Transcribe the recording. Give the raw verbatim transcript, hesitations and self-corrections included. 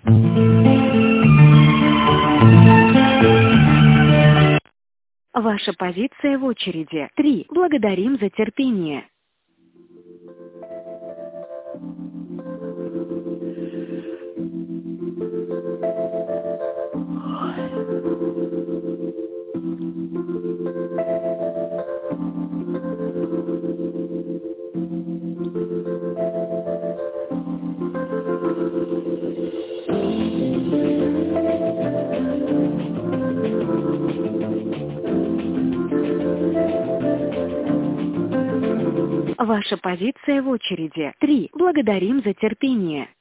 Ваша позиция в очереди. Три. Благодарим за терпение. Ваша позиция в очереди. Три. Благодарим за терпение.